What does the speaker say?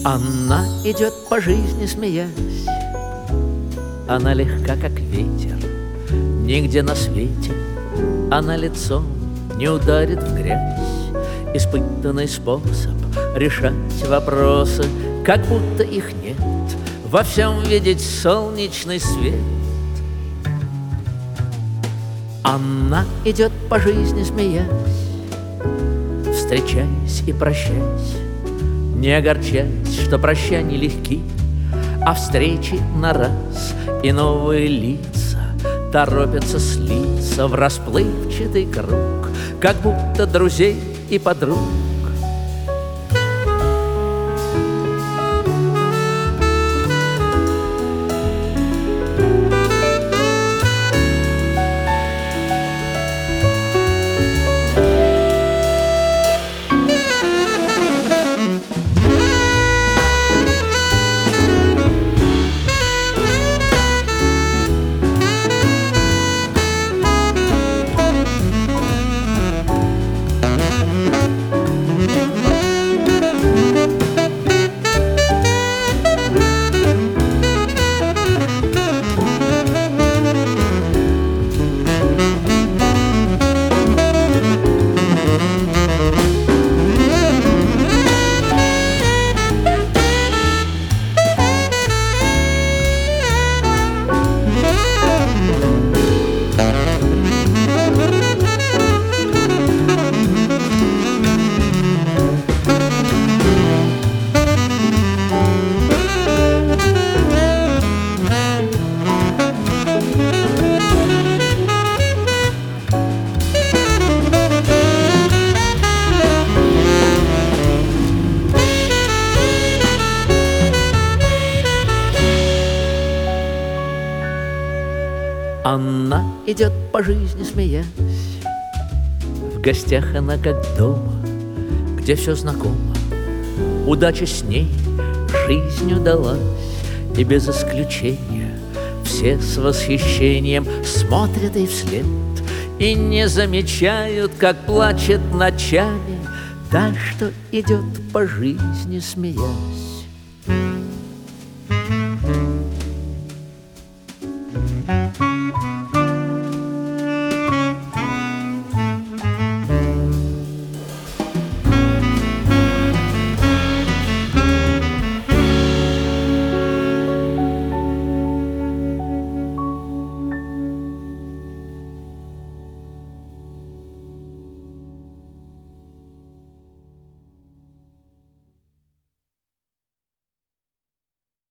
Она идет по жизни, смеясь. Она легка, как ветер. Нигде на свете она лицом не ударит в грязь. Испытанный способ решать вопросы, как будто их нет. Во всем видеть солнечный свет. Она идет по жизни, смеясь, встречаясь и прощаясь, не огорчаясь, что прощания легки, а встречи на раз и новые лица торопятся слиться в расплывчатый круг, как будто друзей и подруг. Она идет по жизни, смеясь. В гостях она как дома, где все знакомо. Удача с ней жизнью далась, и без исключения все с восхищением смотрят ей вслед и не замечают, как плачет ночами та, что идет по жизни, смеясь.